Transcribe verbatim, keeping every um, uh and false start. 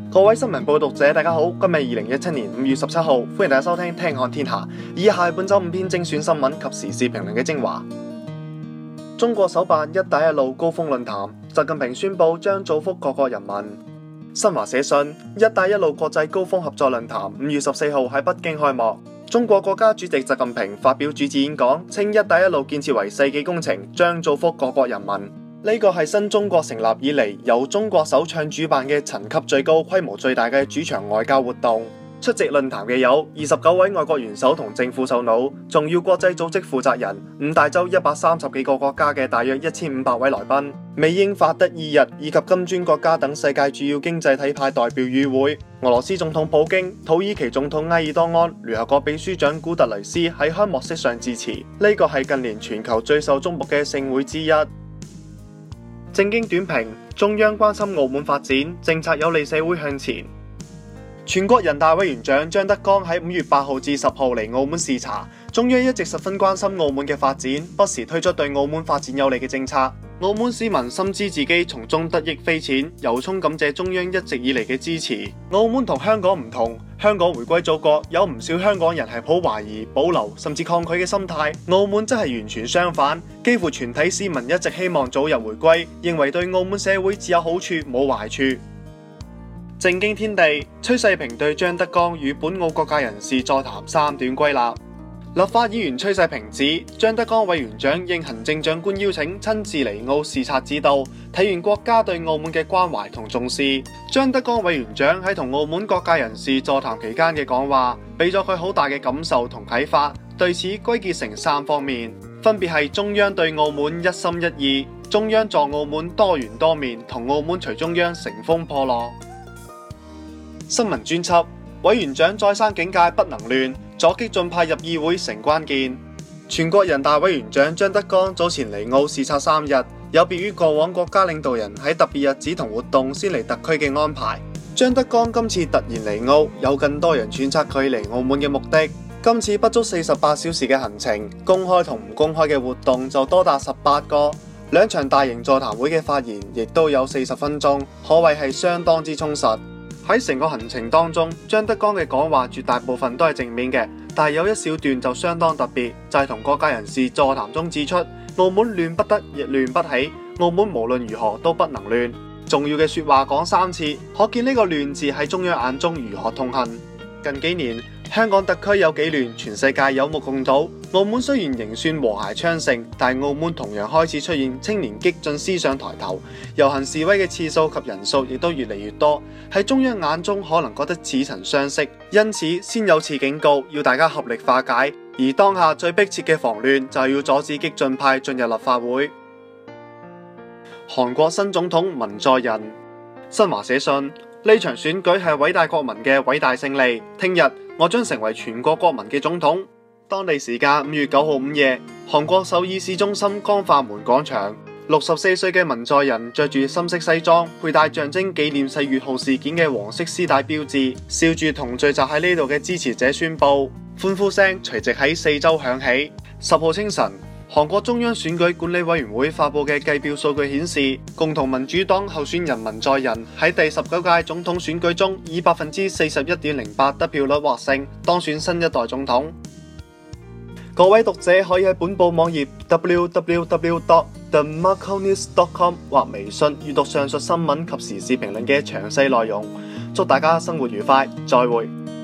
各位新聞報讀者，大家好，今日二零一七年五月十七號，歡迎大家收聽聽看天下。以下係本周五篇精選新聞及時事評論嘅精華。中國首辦一帶一路高峰論壇，習近平宣布將造福各國人民。新華社訊，一帶一路國際高峰合作論壇五月十四號喺北京開幕。中國國家主席習近平發表主旨演講，稱一帶一路建設為世紀工程，將造福各國人民。呢個係新中國成立以嚟由中國首倡主辦嘅層級最高、規模最大嘅主場外交活動。出席論壇嘅有二十九位外國元首同政府首腦、重要國際組織負責人、五大洲一百三十幾個國家嘅大約一千五百位來賓、美英法德意日以及金磚國家等世界主要經濟體派代表與會。俄羅斯總統普京、土耳其總統埃爾多安、聯合國秘書長古特雷斯喺開幕式上致辭。呢個係近年全球最受矚目嘅盛會之一。正經短評：中央關心澳門發展，政策有利社會向前。全國人大委員長張德江喺五月八號至十號嚟澳門視察，中央一直十分關心澳門嘅發展，不時推出對澳門發展有利嘅政策。澳門市民深知自己從中得益匪淺，由衷感謝中央一直以嚟嘅支持。澳門同香港唔同，香港回歸祖國有唔少香港人係抱懷疑、保留甚至抗拒嘅心態，澳門則係完全相反，幾乎全體市民一直希望早日回歸，認為對澳門社會只有好處冇壞處。正經天地，崔世平對張德江與本澳各界人士座談三短歸納。立法議員崔世平指，張德江委員長應行政長官邀請親自嚟澳視察指導，體現國家對澳門嘅關懷同重視。張德江委員長喺同澳門各界人士座談期間嘅講話，俾咗佢好大嘅感受同啟發。對此歸結成三方面，分別係中央對澳門一心一意，中央助澳門多元多面，同澳門隨中央乘風破浪。新聞專輯，委員長再三警戒不能亂，阻激進派入議會成關鍵。全國人大委員長張德江早前嚟澳視察三日，有別於過往國家領導人喺特別日子同活動先嚟特區嘅安排。張德江今次突然嚟澳，有更多人揣測佢嚟澳門嘅目的。今次不足四十八小時嘅行程，公開同唔公開嘅活動就多達十八個，兩場大型座談會嘅發言亦都有四十分鐘，可謂係相當之充實。喺成個行程當中，張德江嘅講話絕大部分都係正面嘅，但係有一小段就相當特別，就係同各界人士座談中指出，澳門亂不得亦亂不起，澳門無論如何都不能亂。重要嘅說話講三次，可見呢個亂字喺中央眼中如何痛恨。近幾年香港特區有幾亂，全世界有目共睹。澳門雖然仍算和諧昌盛，但澳門同樣開始出現青年激進思想抬頭，遊行示威嘅次數及人數亦都越嚟越多。喺中央眼中可能覺得似曾相識，因此先有次警告，要大家合力化解。而當下最迫切嘅防亂就係要阻止激進派進入立法會。韓國新總統文在寅，新華社訊，呢場選舉係偉大國民嘅偉大勝利，聽日我將成為全國國民嘅總統。當地時間五月九號午夜，韓國首爾市中心光化門廣場，六十四歲嘅文在寅着住深色西裝，佩戴象徵紀念四月號事件嘅黃色絲帶標誌，笑住同聚集喺呢度嘅支持者宣佈，歡呼聲隨即喺四周響起。十號清晨，韓國中央選舉管理委員會發佈嘅計票數據顯示，共同民主黨候選人文在寅喺第十九屆總統選舉中以百分之四十一點零八得票率獲勝，當選新一代總統。各位讀者可以喺本報網頁 w w w dot the macau news dot com 或微信閱讀上述新聞及時事評論嘅詳細內容。祝大家生活愉快，再會。